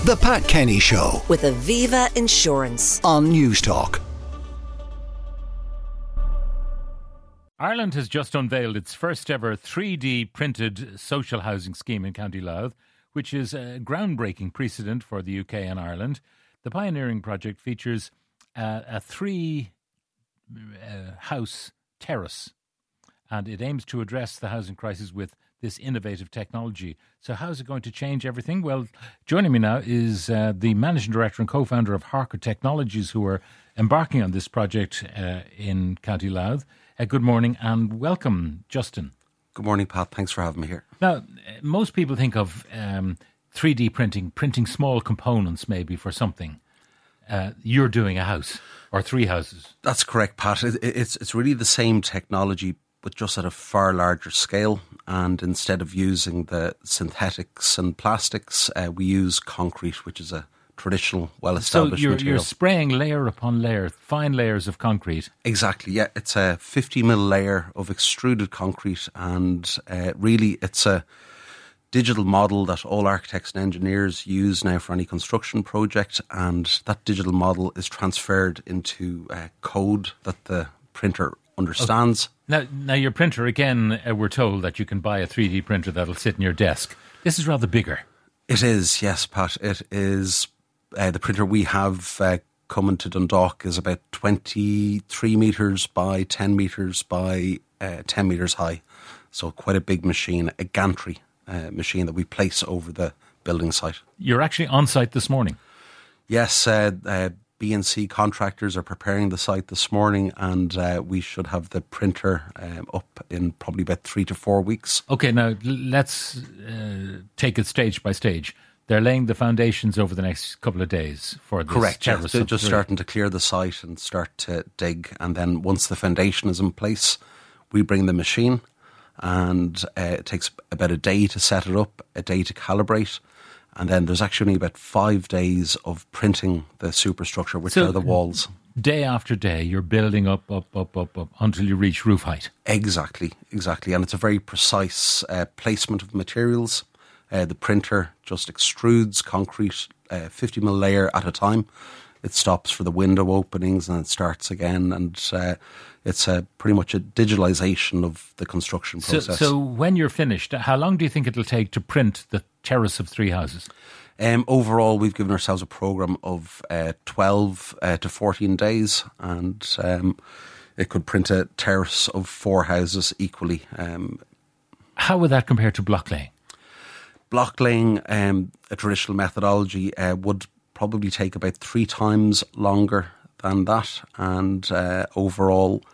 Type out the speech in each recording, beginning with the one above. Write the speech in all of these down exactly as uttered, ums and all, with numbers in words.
The Pat Kenny Show with Aviva Insurance on Newstalk. Ireland has just unveiled its first ever three D printed social housing scheme in County Louth, which is a groundbreaking precedent for the U K and Ireland. The pioneering project features uh, a three uh, house terrace, and it aims to address the housing crisis with this innovative technology. So how's it going to change everything? Well, joining me now is uh, the managing director and co-founder of Harker Technologies, who are embarking on this project uh, in County Louth. Uh, good morning and welcome, Justin. Good morning, Pat. Thanks for having me here. Now, most people think of um, three D printing, printing small components maybe for something. Uh, you're doing a house or three houses. That's correct, Pat. It, it's it's really the same technology, but just at a far larger scale. And instead of using the synthetics and plastics, uh, we use concrete, which is a traditional, well-established so you're, material. you're spraying layer upon layer, fine layers of concrete. Exactly, yeah. It's a fifty mil layer of extruded concrete, and uh, really it's a digital model that all architects and engineers use now for any construction project, and that digital model is transferred into uh, code that the printer understands. Okay. Now, now your printer, again, uh, we're told that you can buy a three D printer that'll sit in your desk. This is rather bigger. It is, yes, Pat. It is. Uh, the printer we have uh, coming to Dundalk is about twenty-three metres by ten metres by uh, ten metres high. So quite a big machine, a gantry uh, machine that we place over the building site. You're actually on site this morning? Yes, uh, uh, B and C contractors are preparing the site this morning, and uh, we should have the printer um, up in probably about three to four weeks. Okay, now let's uh, take it stage by stage. They're laying the foundations over the next couple of days for this. Correct, yeah. terrace. They're just starting to clear the site and start to dig, and then once the foundation is in place, we bring the machine, and uh, it takes about a day to set it up, a day to calibrate. And then there's actually only about five days of printing the superstructure, which so are the walls. Day after day, you're building up, up, up, up, up until you reach roof height. Exactly, exactly. And it's a very precise uh, placement of materials. Uh, the printer just extrudes concrete, uh, fifty mil layer at a time. It stops for the window openings and it starts again. And uh, it's a, pretty much a digitalisation of the construction process. So, so when you're finished, how long do you think it'll take to print the terrace of three houses? Um, overall, we've given ourselves a programme of uh, twelve uh, to fourteen days, and um, it could print a terrace of four houses equally. Um, How would that compare to block laying? Block laying, um, a traditional methodology, uh, would probably take about three times longer than that, and uh, overall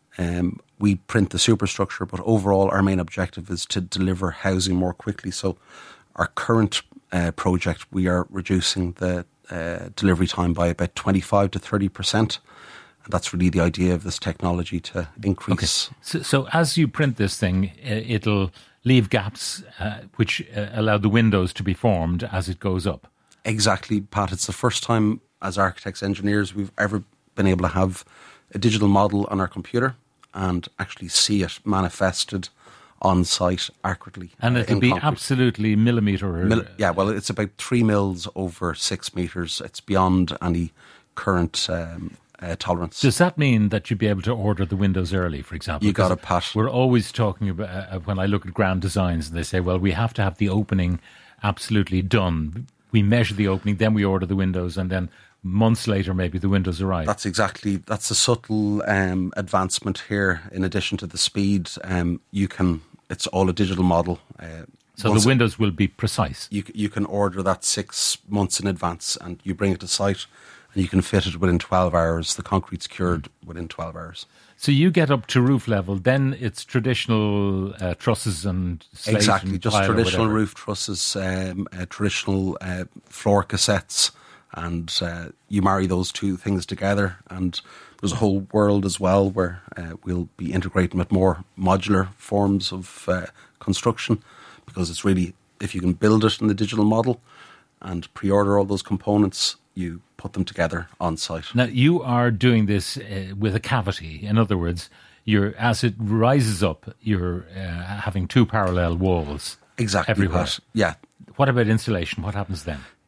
um, we print the superstructure, but overall our main objective is to deliver housing more quickly. So our current uh, project, we are reducing the uh, delivery time by about twenty-five to thirty percent. And that's really the idea of this technology, to increase. Okay. So, so as you print this thing, it'll leave gaps uh, which uh, allow the windows to be formed as it goes up. Exactly, Pat. It's the first time as architects, engineers, we've ever been able to have a digital model on our computer and actually see it manifested on site accurately. And it'll uh, be concrete. absolutely millimetre. Mil- yeah, well, it's about three mils over six metres. It's beyond any current um, uh, tolerance. Does that mean that you'd be able to order the windows early, for example? You got Because it, Pat. We're always talking about, uh, when I look at grand designs, and they say, well, we have to have the opening absolutely done. We measure the opening, then we order the windows, and then months later maybe the windows arrive. That's exactly, that's a subtle um, advancement here. In addition to the speed, um, you can, it's all a digital model. Uh, so the windows will be precise. You, you can order that six months in advance, and you bring it to site and you can fit it within twelve hours. The concrete's cured within twelve hours. So you get up to roof level, then it's traditional uh, trusses and slate Exactly, and just tile or traditional whatever. roof trusses, um, uh, traditional uh, floor cassettes, and uh, you marry those two things together, and there's a whole world as well where uh, we'll be integrating with more modular forms of uh, construction, because it's really, if you can build it in the digital model and pre-order all those components, you put them together on site. Now, you are doing this uh, with a cavity. In other words, you're, as it rises up, you're uh, having two parallel walls. Exactly. Everywhere. Pat. Yeah. What about insulation? What happens then?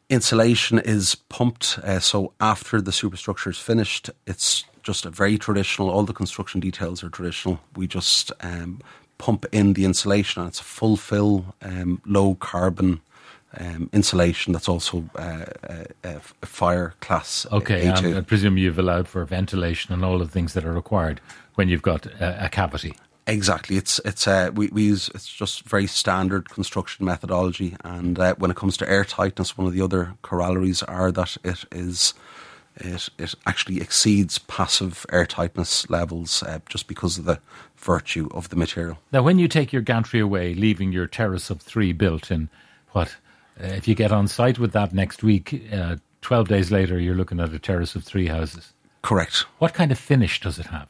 Insulation is pumped, uh, so after the superstructure is finished, it's just a very traditional, all the construction details are traditional. We just um, pump in the insulation, and it's a full fill, um, low carbon um, insulation that's also uh, a, a fire class Okay, A two. um, I presume you've allowed for ventilation and all the things that are required when you've got a, a cavity. Exactly, it's it's uh, we, we use it's just very standard construction methodology, and uh, when it comes to air tightness, one of the other corollaries are that it is it it actually exceeds passive air tightness levels uh, just because of the virtue of the material. Now, when you take your gantry away, leaving your terrace of three built in, what uh, if you get on site with that next week? Uh, Twelve days later, you're looking at a terrace of three houses. Correct. What kind of finish does it have?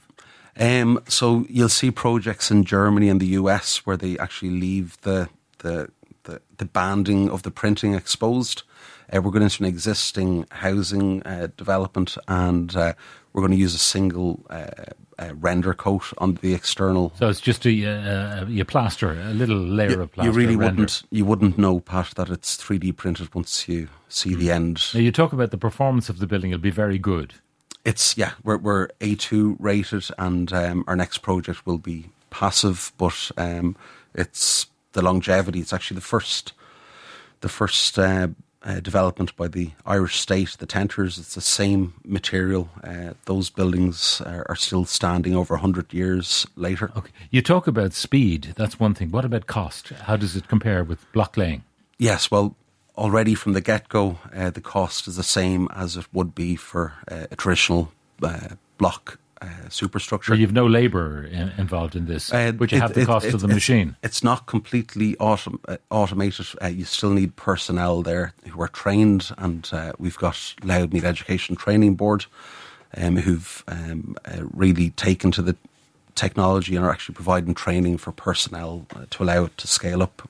Um, so you'll see projects in Germany and the U S where they actually leave the the the, the banding of the printing exposed. Uh, we're going into an existing housing uh, development, and uh, we're going to use a single uh, uh, render coat on the external. So it's just a uh, you plaster a little layer You, of plaster. you really render. wouldn't you wouldn't know, Pat, that it's three D printed once you see the end. Now, you talk about the performance of the building; it'll be very good. It's yeah, we're we're A two rated, and um, our next project will be passive, but um, it's the longevity. It's actually the first, the first uh, uh, development by the Irish state, the Tenters. It's the same material. Uh, those buildings are, are still standing over a hundred years later. Okay, you talk about speed. That's one thing. What about cost? How does it compare with block laying? Yes, well, already from the get-go, uh, the cost is the same as it would be for uh, a traditional uh, block uh, superstructure. Well, you've no labour in, involved in this, Uh, but you it- have the it- cost it- of the it's- machine. It's not completely autom- uh, automated. Uh, you still need personnel there who are trained, and uh, we've got Loudmead Education Training Board um, who've um, uh, really taken to the technology and are actually providing training for personnel uh, to allow it to scale up.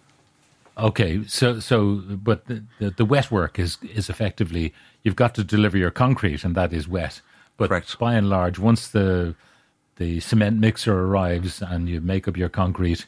Okay, so so, but the, the, the wet work is is effectively you've got to deliver your concrete, and that is wet. But Correct. by and large, once the the cement mixer arrives and you make up your concrete,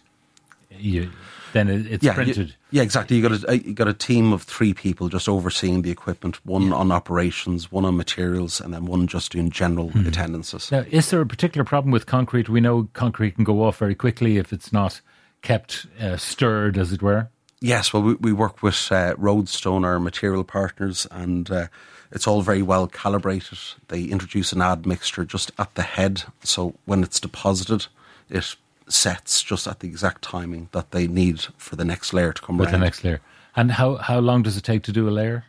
you then it, it's Yeah, printed. You, yeah, exactly. You got a you got a team of three people just overseeing the equipment. One Yeah. on operations, one on materials, and then one just doing general Hmm. attendances. Now, is there a particular problem with concrete? We know concrete can go off very quickly if it's not kept uh, stirred, as it were. Yes, well, we, we work with uh, Roadstone, our material partners, and uh, it's all very well calibrated. They introduce an admixture just at the head, so when it's deposited, it sets just at the exact timing that they need for the next layer to come With around. the next layer. And how, how long does it take to do a layer?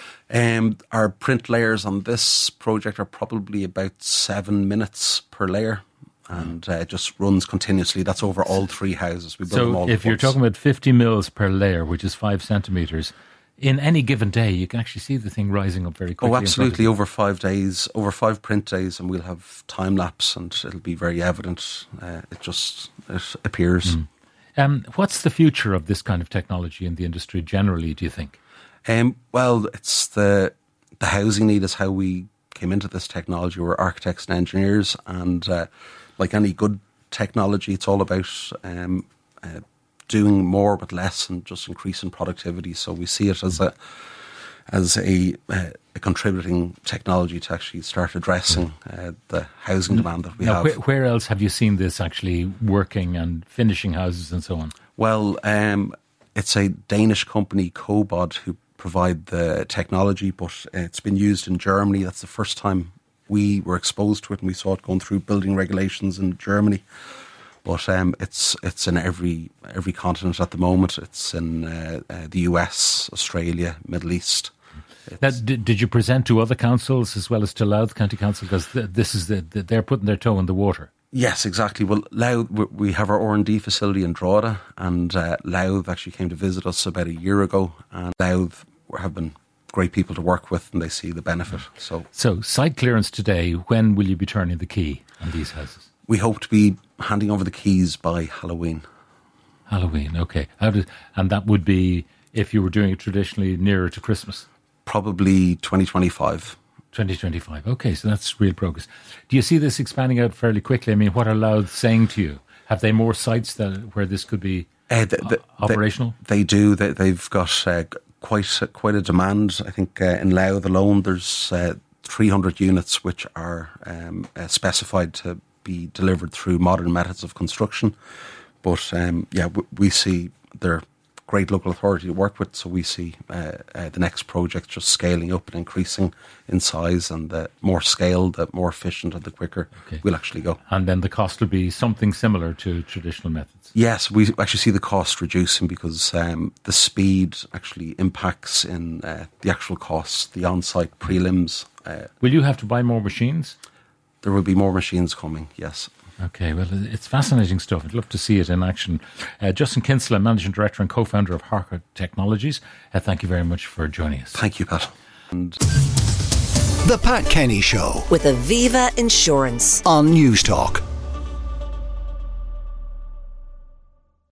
Um, our print layers on this project are probably about seven minutes per layer, and uh, it just runs continuously. That's over all three houses. We build them all So at if you're once. talking about fifty mils per layer, which is five centimetres, in any given day, you can actually see the thing rising up very quickly. Oh, in front of absolutely! you. Over five days, over five print days, and we'll have time lapse, and it'll be very evident. Uh, it just it appears. Mm. Um, what's the future of this kind of technology in the industry generally, do you think? Um, well, it's the the housing need is how we came into this technology. We're architects and engineers, and uh, like any good technology, it's all about um, uh, doing more with less and just increasing productivity. So we see it as a as a, uh, a contributing technology to actually start addressing uh, the housing demand that we Now, have. where, where else have you seen this actually working and finishing houses and so on? Well, um, it's a Danish company, Cobod, who provide the technology, but it's been used in Germany. That's the first time we were exposed to it, and we saw it going through building regulations in Germany. But um, it's it's in every every continent at the moment. It's in uh, uh, the U S, Australia, Middle East. Now, did, did you present to other councils as well as to Louth County Council? Because th- this is the, the, they're putting their toe in the water. Yes, exactly. Well, Louth, we have our R and D facility in Drogheda, and uh, Louth actually came to visit us about a year ago, and Louth have been great people to work with, and they see the benefit. So, So, site clearance today, when will you be turning the key on these houses? we hope to be handing over the keys by Halloween. Halloween, okay. How did, and that would be, if you were doing it traditionally, nearer to Christmas? Probably twenty twenty-five. twenty twenty-five. Okay, so that's real progress. Do you see this expanding out fairly quickly? I mean, what are Louth saying to you? Have they more sites that where this could be Uh, th- th- operational? They, they do. They, they've got uh, quite a, quite a demand. I think uh, in Louth alone, there's uh, three hundred units which are um, uh, specified to be delivered through modern methods of construction. But um, yeah, w- we see they're great local authority to work with, so we see uh, uh, the next project just scaling up and increasing in size, and the more scaled, the more efficient and the quicker okay. we'll actually go. And then the cost will be something similar to traditional methods? Yes, we actually see the cost reducing because um, the speed actually impacts in uh, the actual costs, the on-site prelims. Uh, will you have to buy more machines? There will be more machines coming, yes. Okay, well, it's fascinating stuff. I'd love to see it in action. Uh, Justin Kinsella, Managing Director and Co-Founder of Harker Technologies. Uh, thank you very much for joining us. Thank you, Pat. And The Pat Kenny Show with Aviva Insurance on News Talk.